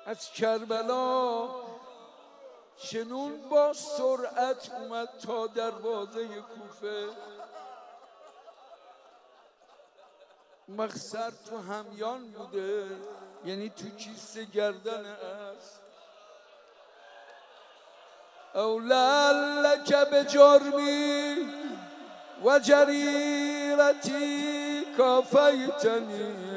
از کربلا شنون با سرعت اومد تا دروازه کوفه. اون سر تو همیان بوده، یعنی تو کیسه گردن است. اولا لک بجرمی و جریرتی کافیتنی.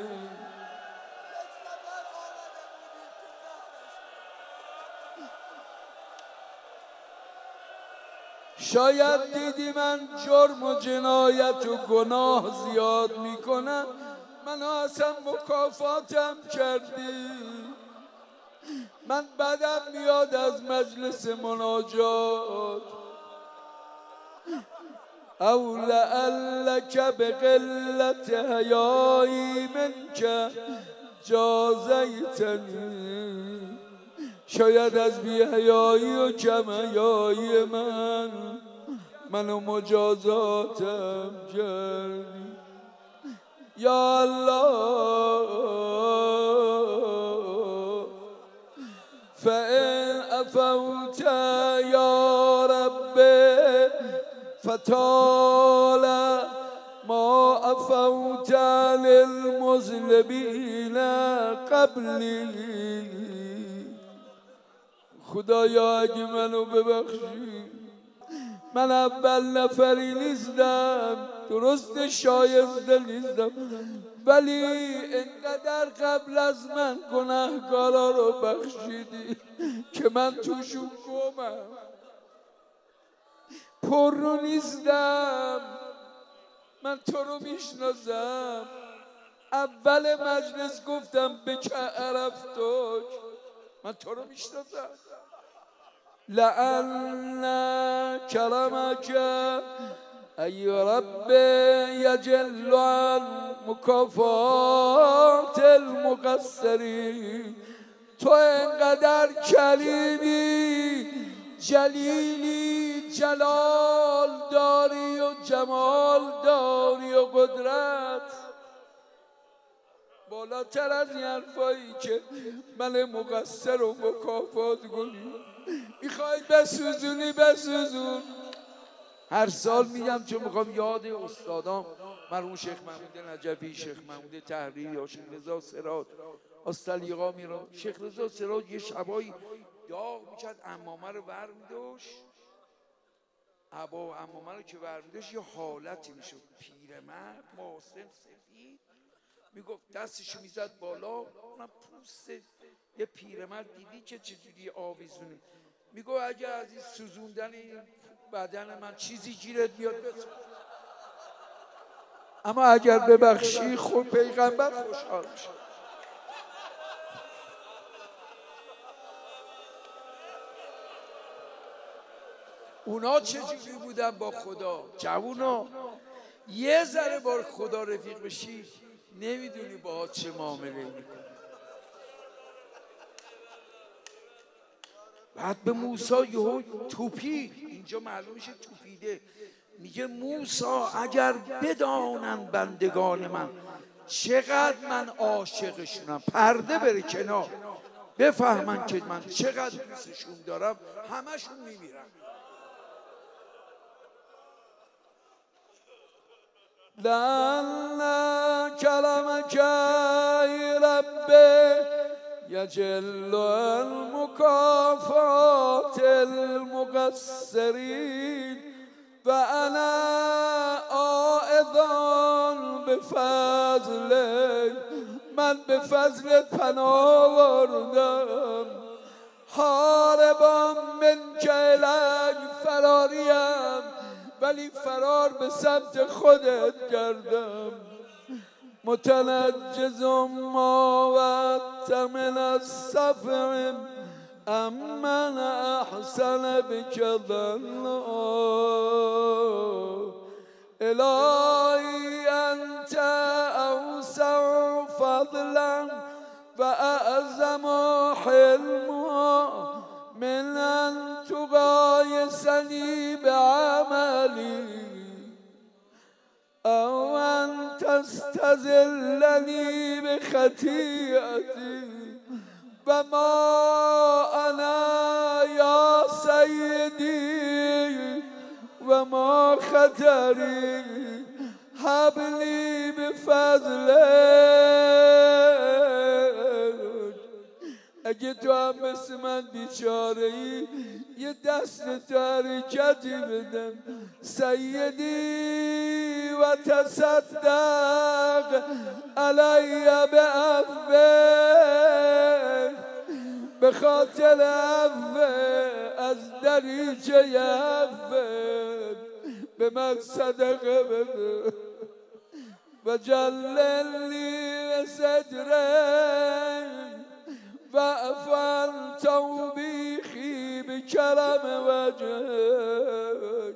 شاید دیدی من جرم و جنایت و گناه زیاد میکنم، من اصلا مکافاتم کردی. من بدم میاد از مجلس مناجات. او لعلک بقلت حیایی منک جازیتنی. شاید از بی حیایی و کم حیایی منو مجازاتم کردی. یا الله فإن عفوت یا رب فطال ما عفوت للمذنبین قبلی. خدایا اگه منو ببخشی، من اول نفری نیستم، درست شایسته نیستم، ولی اینقدر قبل از من گناهکارا رو بخشیدی که من توشون گمم، پر رو نیستم. من تو رو میشناسم. اول مجلس گفتم بک عرفتک، من تو رو میشناسم. لأن کرمک ای رب یجل عن مکافات المقصرین. تو اینقدر کریمی، جلیلی، جلال داری و جمال داری و قدرت، بالاتر از این حرفایی که من مقصر و مکافات کنی. میخوای بسوزونی بسوزون. هر سال میگم چون میخوام یاد استادام، مرحوم شیخ محمود نجفی، شیخ محمود تحریری یا شیخ رضا سراج استالیقا میرم. شیخ رضا سراج یه شبایی داغ میکرد، عمامه رو ور میداشت، عبا و عمامه رو که ور میداشت یه حالتی میشد، پیرمرد معاصم سفید، میگفت دستشو میزد بالا، اونم پوست یه پیرمرد دیدی که چجوری آویزونه، میگفت اگه از این سوزوندن این بدن من چیزی گیرت میاد بسوز، اما اگر ببخشی خود پیغمبر خوشحال میشه. اونا چجوری بودن با خدا؟ جوونا یه ذره با خدا رفیق بشی نمیدونی با چه معامله میکنی. بعد به موسی یهو توپید، اینجا معلوم میشه توپیده، میگه موسی اگر بدانن بندگان من چقدر من عاشقشونم، پرده بره کنار، بفهمن که من چقدر دوستشون دارم، همشون میمیرن. لأن کلمک ای رب یجل المکافات المقصرین و انا آئذان بفضلک. من به فضلت پناه آوردم، هاربان منک الیک، فراریم ولی فرار به سمت خودت کردم. متنجز ما وعدت من الصفع امن احسن بک ظنا. الهی انت اوسع فضلا و اعظم حلما من ان تقایسنی بعملی او ان تستذلنی بخطیئتی و و ما انا یا سیدی و ما خطری حبلی بفضلک. اگه تو هم مثل من بیچاره ای یه دست تو حرکتی بدم سیدی و تصدق علی بعفوک، به خاطر عفو از دریچه عفو به من صدقه بده. و جللی و صدرک و افعل توبیخی بکرم وجهک.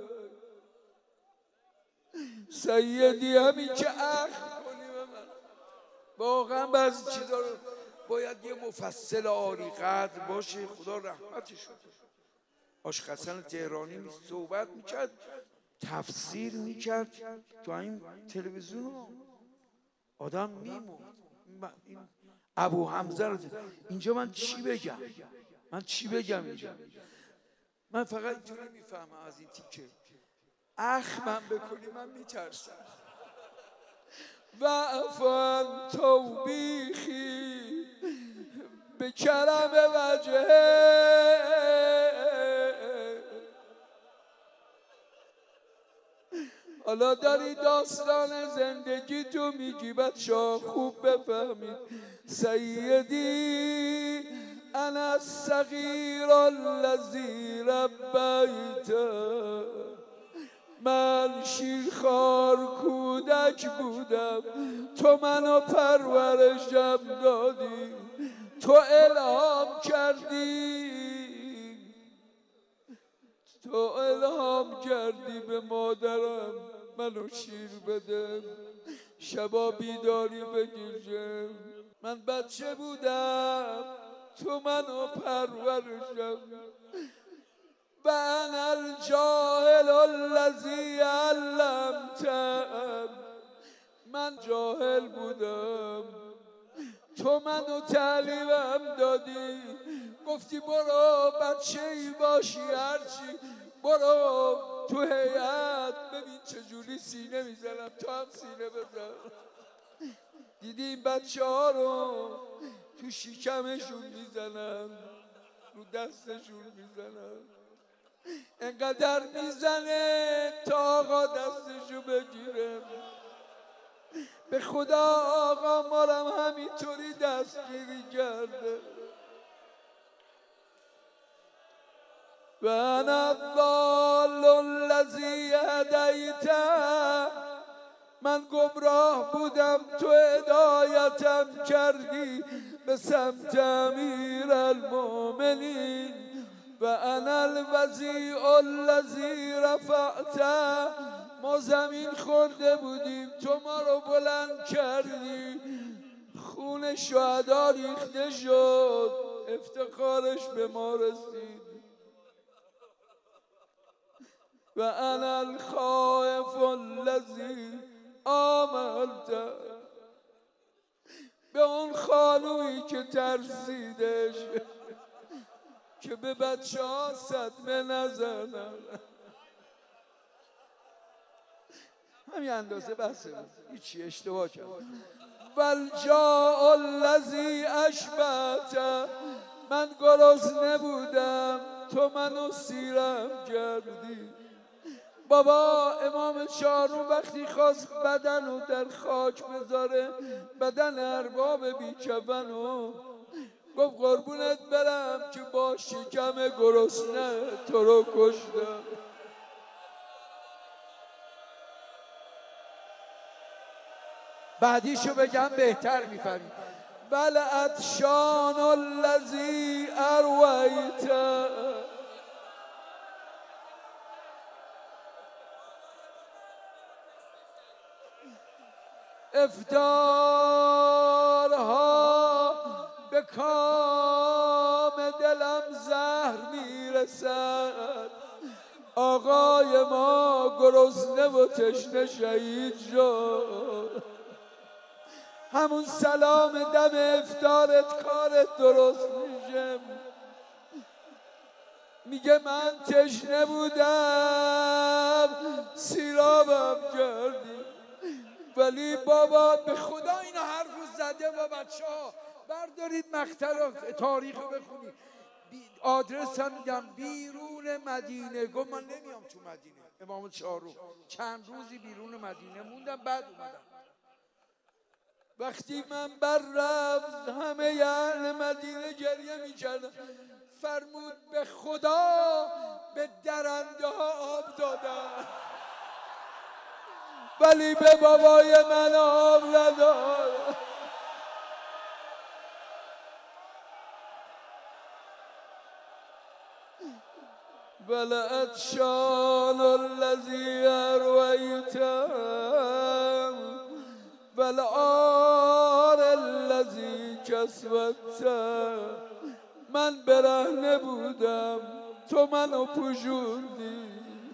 سیدی همین که اخ کنی به من. واقعا بعضی چیزا رو باید یه مفصل عالی قدر باشه، خدا رحمتش کنه. آشق حسن تهرانی صحبت میکرد، تفسیر میکرد تو این تلویزیون، آدم میموند. ابو حمزه رو اینجا من چی بگم؟ اینجا من فقط اینجوری میفهمم از این تیکه. اخ من بکنی من میترسم. و افن توبیخی به کرم وجه. حالا داری داستان زندگی تو میگی بچه‌ها خوب بفهمید. سیدی انا الصغیر الذی ربیت، من شیرخوار کودک بودم تو منو پرورشم دادی، تو الهام کردی به مادرم منو شیر بده، شبا بیداری بگیرم. من بچه بودم تو منو پرورشم. و انا الجاهل الذی علمتم، من جاهل بودم تو منو تعلیمم دادی. گفتی برو بچه ای باشی هرچی، برو تو هیئت ببین چجوری سینه میزنم، تو هم سینه بزن. دیدی این بچه ها رو تو شکمشون میزنن، رو دستشون میزنن، انقدر میزنه تا آقا دستشو بگیره. به خدا آقا مارم همینطوری دستگیری کرده. و انا الضال الذی هدیت، من گمراه بودم تو هدایتم کردی به سمت امیر المؤمنین. و انا الوضیع الذی رفعت، ما زمین خورده بودیم تو ما رو بلند کردی، خون شهدا ریخته شد افتخارش به ما رسید. و انا الخائف الذی آملت، به اون خانویی که ترسیدش که به بچه ها صدمه نزنن. همین اندازه بسه بود، هیچی اشتباه کرد. والجاء الذی اشبعت، من گرسنه بودم تو منو سیرم کردی. بابا امام چهارم وقتی خواست بدن رو در خاک بذاره، بدن ارباب بیکفنو، گفت قربونت برم که با شکم گرسنه تو رو کشتم. بعدیشو بگم بهتر میفهمی. بل عطشان الذی ارویت، افطارها به کام دلم زهر میرسد. آقای ما گرسنه و تشنه شهید شد. همون سلام دم افطارت کارت درست نیست. میشه. میگه من تشنه بودم سیرابم کردی. ولی بابا به خدا اینا حرف زده با بچه ها. بردارید مقطع تاریخ رو بخونید. آدرس هم میگم بیرون مدینه. گفت من نمیام تو مدینه. امام چهارم چند روزی بیرون مدینه موندم، بعد اومدم. وقتی من رفت همه اهل مدینه گریه میکردن. فرمود به خدا به درنده ها آب دادن ولی به بابای من آب نداد. ولعطشان الذی ارویتم ولعار الذی کسوتم. من برهنه بودم تو منو پوشوندی.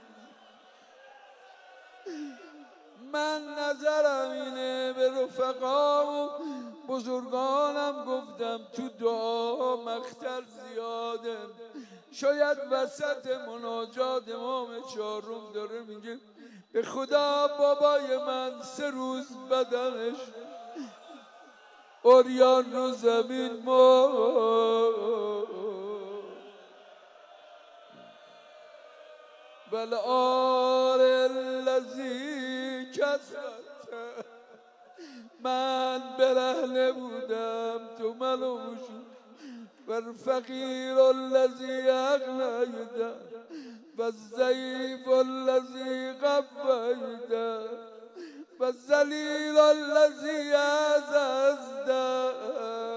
من نظرم اینه به رفقا و بزرگانم گفتم تو دعا مختر زیاده. شاید وسط مناجات امام چهارم داره میگه به خدا بابای من 3 روز بدنش عریان رو زمین ولعار الذی کسوته. من برهنه بودم تو منو بشون. والفقیر الذی اغنیته والضعیف الذی قویته والذلیل الذی عززته.